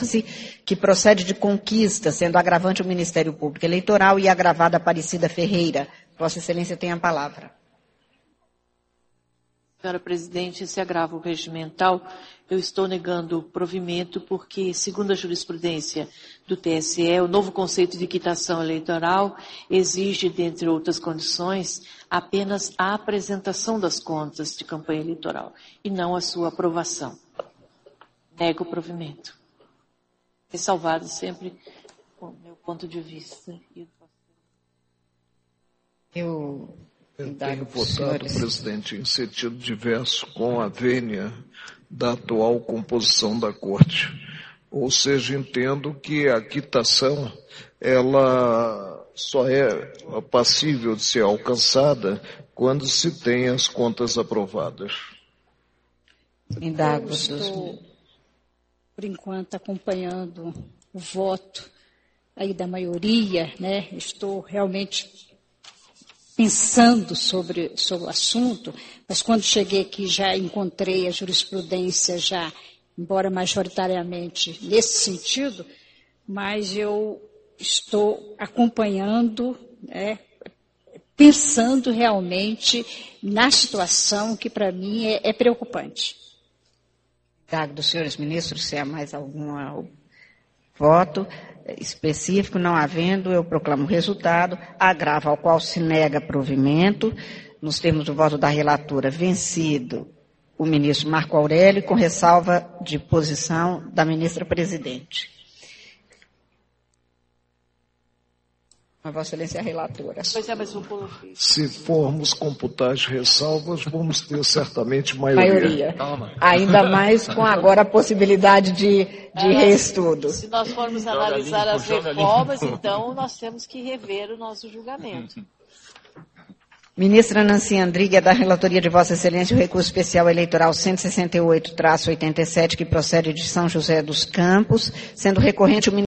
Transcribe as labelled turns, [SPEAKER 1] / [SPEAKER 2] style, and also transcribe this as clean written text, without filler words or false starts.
[SPEAKER 1] 14, que procede de conquista, sendo agravante o Ministério Público Eleitoral e agravada Aparecida Ferreira. Vossa Excelência tem a palavra.
[SPEAKER 2] Senhora Presidente, esse agravo regimental, eu estou negando o provimento porque, segundo a jurisprudência do TSE, o novo conceito de quitação eleitoral exige, dentre outras condições, apenas a apresentação das contas de campanha eleitoral e não a sua aprovação. Nego o provimento. Ressalvado sempre o meu ponto de vista.
[SPEAKER 3] Eu tenho votado, presidente, em sentido diverso com a vênia da atual composição da Corte. Ou seja, entendo que a quitação, ela só é passível de ser alcançada quando se tem as contas aprovadas.
[SPEAKER 4] Eu estou, por enquanto, acompanhando o voto aí da maioria, né? Estou realmente pensando sobre o assunto, mas quando cheguei aqui já encontrei a jurisprudência já, embora majoritariamente nesse sentido, mas eu estou acompanhando, né, pensando realmente na situação que para mim é preocupante.
[SPEAKER 1] Obrigado dos senhores ministros, se há mais algum voto específico, não havendo, eu proclamo o resultado. Agravo ao qual se nega provimento, nos termos do voto da relatora, vencido o ministro Marco Aurélio, com ressalva de posição da ministra Presidente. A Vossa Excelência é a relatora.
[SPEAKER 3] Se formos computar as ressalvas, vamos ter certamente maioria.
[SPEAKER 1] Ainda mais com agora a possibilidade de reestudo.
[SPEAKER 2] Se nós formos analisar as reformas, então nós temos que rever o nosso julgamento.
[SPEAKER 1] Ministra Nancy Andrighi, é da relatoria de Vossa Excelência o recurso especial eleitoral 168-87, que procede de São José dos Campos, sendo recorrente o